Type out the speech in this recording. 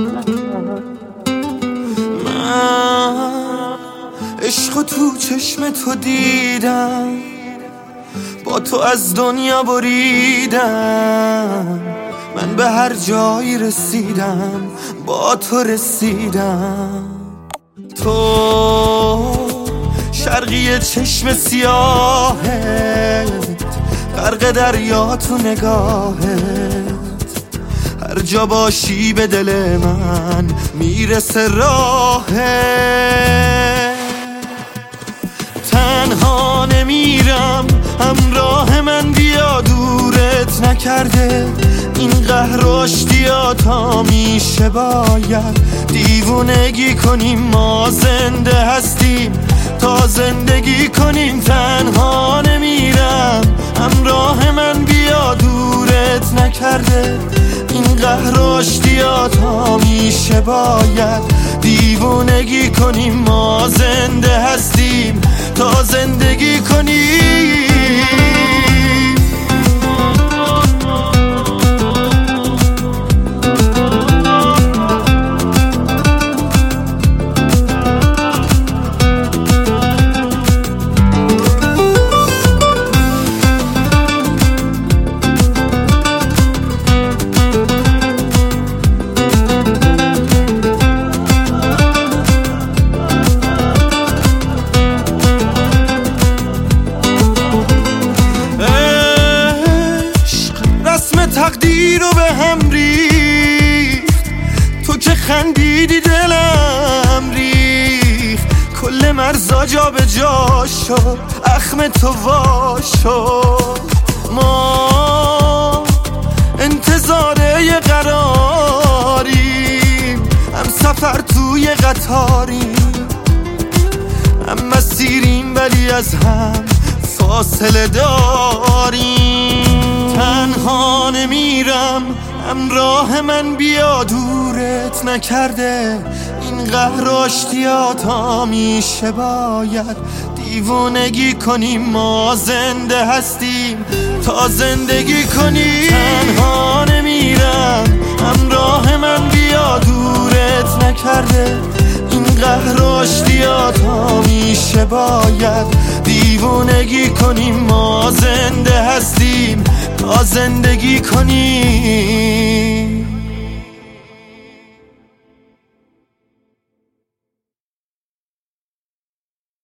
من عشق تو چشم تو دیدم، با تو از دنیا بریدم. من به هر جایی رسیدم با تو رسیدم. تو شرقی چشم سیاهت، غرق دریا تو نگاهت. هر جا باشی به دل من میرسه راهت. تنها نمیرم، همراه من بیا، دورت نکرده این قهر و اشتیاط همیشه باید دیوونگی کنیم. ما زنده هستیم تا زندگی کنیم. تنها نمیرم، همراه من بیا، دورت نکرده این قهر و اشتیاط همیشه باید دیوونگی کنیم. ما زنده هستیم تا زندگی کنیم. تقدیر رو به هم ریخت، تو که خندیدی دلم ریخت. کل مرزا جا به جا شد، اخم تو وا شد. ما انتظار یه قراریم، هم سفر توی قطاریم، هم مسیریم ولی از هم فاصله داریم. تنها نمیرم، همراه من بیا، دورت نکرده این قهر و اشتیاط همیشه باید دیوونگی کنیم. ما زنده هستیم تا زندگی کنیم. تنها نمیرم، همراه من بیا، دورت نکرده این قهر و اشتیاط همیشه باید دیوونگی کنیم. ما زنده هستیم تا زندگی کنیم.